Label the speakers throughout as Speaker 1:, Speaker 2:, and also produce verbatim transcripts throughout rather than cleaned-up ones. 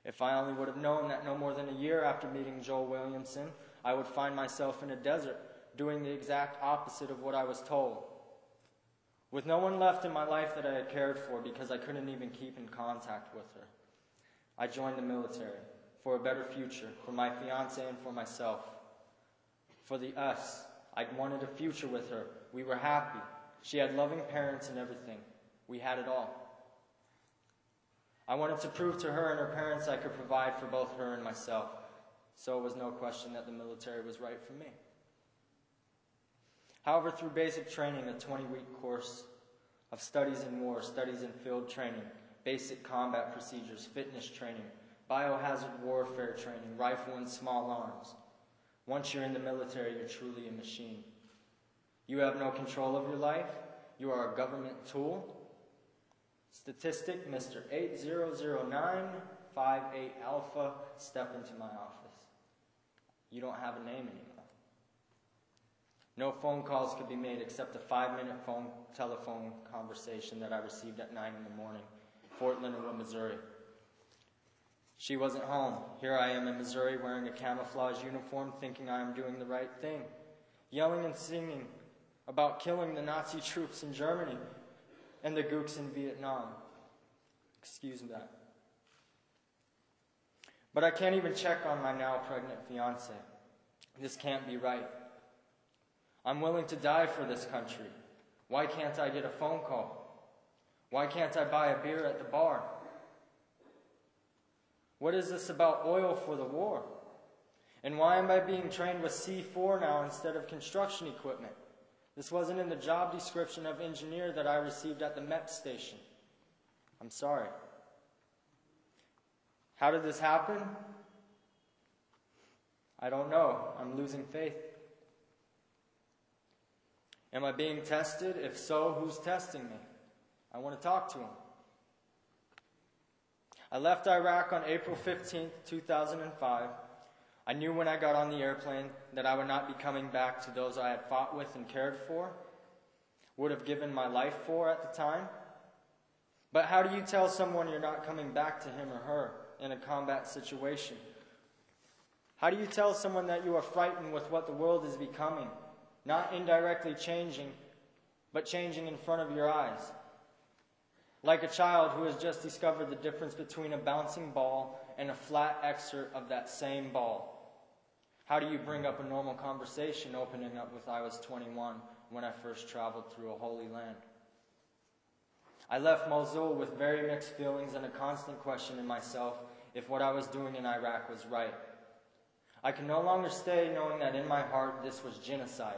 Speaker 1: If I only would have known that no more than a year after meeting Joel Williamson, I would find myself in a desert, doing the exact opposite of what I was told. With no one left in my life that I had cared for because I couldn't even keep in contact with her, I joined the military for a better future, for my fiancé and for myself. For the us, I wanted a future with her. We were happy. She had loving parents and everything. We had it all. I wanted to prove to her and her parents I could provide for both her and myself. So it was no question that the military was right for me. However, through basic training, a twenty-week course of studies in war, studies in field training, basic combat procedures, fitness training, biohazard warfare training, rifle and small arms. Once you're in the military, you're truly a machine. You have no control of your life. You are a government tool. Statistic, Mister eight zero zero nine five eight Alpha, step into my office. You don't have a name anymore. No phone calls could be made except a five-minute phone telephone conversation that I received at nine in the morning, Fort Leonard Wood, Missouri. She wasn't home. Here I am in Missouri wearing a camouflage uniform, thinking I am doing the right thing, yelling and singing about killing the Nazi troops in Germany and the gooks in Vietnam. Excuse me that. But I can't even check on my now pregnant fiancé. This can't be right. I'm willing to die for this country. Why can't I get a phone call? Why can't I buy a beer at the bar? What is this about oil for the war? And why am I being trained with C four now instead of construction equipment? This wasn't in the job description of engineer that I received at the M E P station. I'm sorry. How did this happen? I don't know. I'm losing faith. Am I being tested? If so, who's testing me? I want to talk to him. I left Iraq on April fifteenth, two thousand five. I knew when I got on the airplane that I would not be coming back to those I had fought with and cared for, would have given my life for at the time. But how do you tell someone you're not coming back to him or her in a combat situation? How do you tell someone that you are frightened with what the world is becoming, not indirectly changing, but changing in front of your eyes? Like a child who has just discovered the difference between a bouncing ball and a flat excerpt of that same ball. How do you bring up a normal conversation opening up with I was twenty-one when I first traveled through a holy land? I left Mosul with very mixed feelings and a constant question in myself if what I was doing in Iraq was right. I could no longer stay knowing that in my heart this was genocide.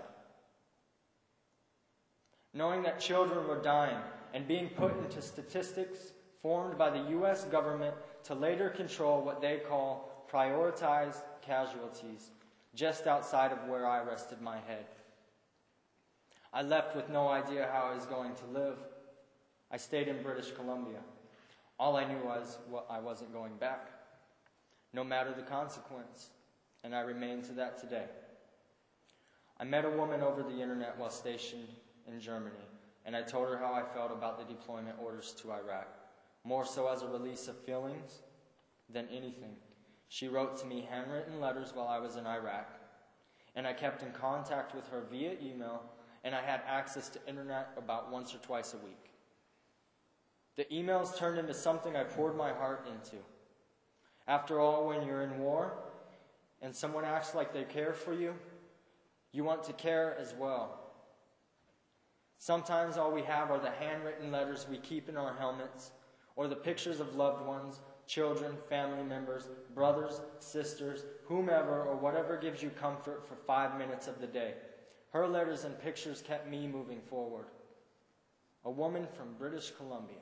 Speaker 1: Knowing that children were dying and being put into statistics formed by the U S government to later control what they call prioritized casualties just outside of where I rested my head. I left with no idea how I was going to live. I stayed in British Columbia. All I knew was well, I wasn't going back, no matter the consequence, and I remain to that today. I met a woman over the internet while stationed in Germany, and I told her how I felt about the deployment orders to Iraq, more so as a release of feelings than anything. She wrote to me handwritten letters while I was in Iraq, and I kept in contact with her via email, and I had access to internet about once or twice a week. The emails turned into something I poured my heart into. After all, when you're in war and someone acts like they care for you, you want to care as well. Sometimes all we have are the handwritten letters we keep in our helmets, or the pictures of loved ones, children, family members, brothers, sisters, whomever, or whatever gives you comfort for five minutes of the day. Her letters and pictures kept me moving forward. A woman from British Columbia.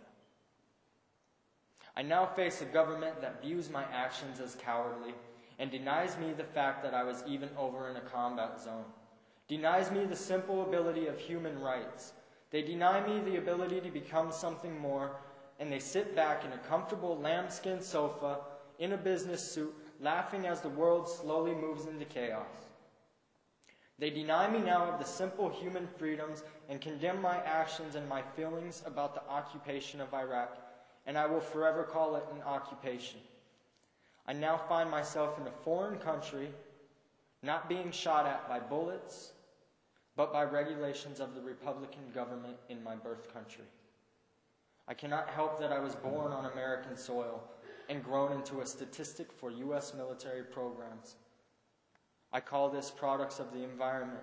Speaker 1: I now face a government that views my actions as cowardly and denies me the fact that I was even over in a combat zone. Denies me the simple ability of human rights. They deny me the ability to become something more, and they sit back in a comfortable lambskin sofa in a business suit, laughing as the world slowly moves into chaos. They deny me now of the simple human freedoms and condemn my actions and my feelings about the occupation of Iraq, and I will forever call it an occupation. I now find myself in a foreign country, not being shot at by bullets, but by regulations of the Republican government in my birth country. I cannot help that I was born on American soil and grown into a statistic for U S military programs. I call this products of the environment.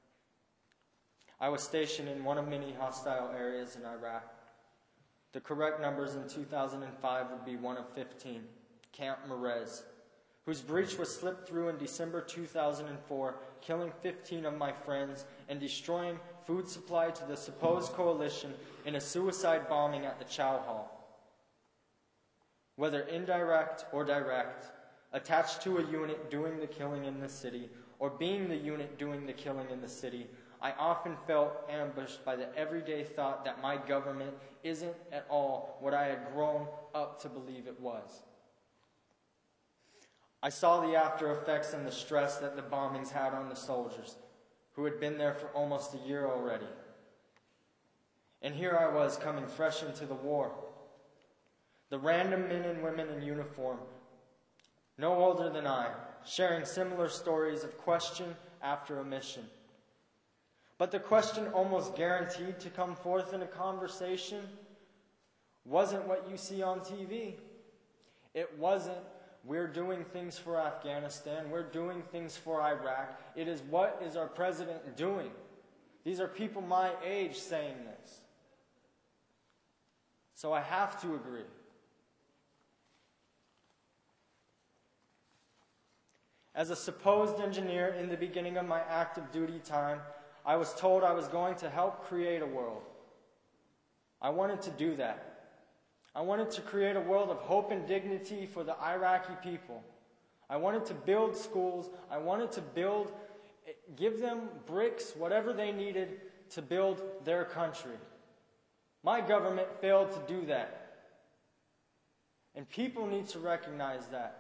Speaker 1: I was stationed in one of many hostile areas in Iraq. The correct numbers in two thousand five would be one of fifteen, Camp Merez, whose breach was slipped through in December two thousand four, killing fifteen of my friends and destroying food supply to the supposed coalition in a suicide bombing at the Chow Hall. Whether indirect or direct, attached to a unit doing the killing in the city, or being the unit doing the killing in the city, I often felt ambushed by the everyday thought that my government isn't at all what I had grown up to believe it was. I saw the after effects and the stress that the bombings had on the soldiers, who had been there for almost a year already. And here I was coming fresh into the war. The random men and women in uniform, no older than I, sharing similar stories of question after omission. But the question almost guaranteed to come forth in a conversation wasn't what you see on T V. It wasn't, we're doing things for Afghanistan, we're doing things for Iraq. It is, what is our president doing? These are people my age saying this. So I have to agree. As a supposed engineer in the beginning of my active duty time, I was told I was going to help create a world. I wanted to do that. I wanted to create a world of hope and dignity for the Iraqi people. I wanted to build schools. I wanted to build, give them bricks, whatever they needed to build their country. My government failed to do that. And people need to recognize that.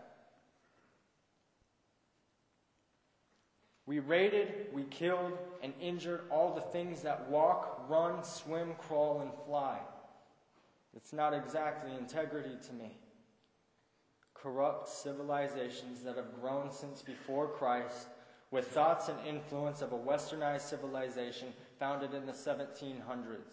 Speaker 1: We raided, we killed, and injured all the things that walk, run, swim, crawl, and fly. It's not exactly integrity to me. Corrupt civilizations that have grown since before Christ, with thoughts and influence of a westernized civilization founded in the seventeen hundreds.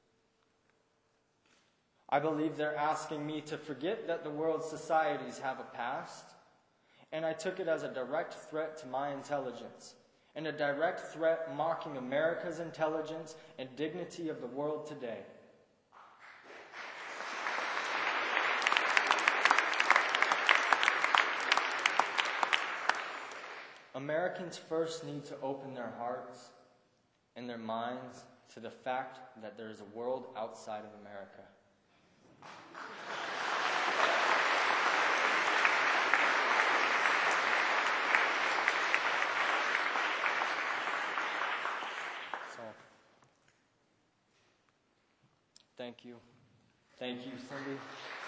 Speaker 1: I believe they're asking me to forget that the world's societies have a past, and I took it as a direct threat to my intelligence, and a direct threat mocking America's intelligence and dignity of the world today. Americans first need to open their hearts and their minds to the fact that there is a world outside of America. So, thank you. Thank you, Cindy.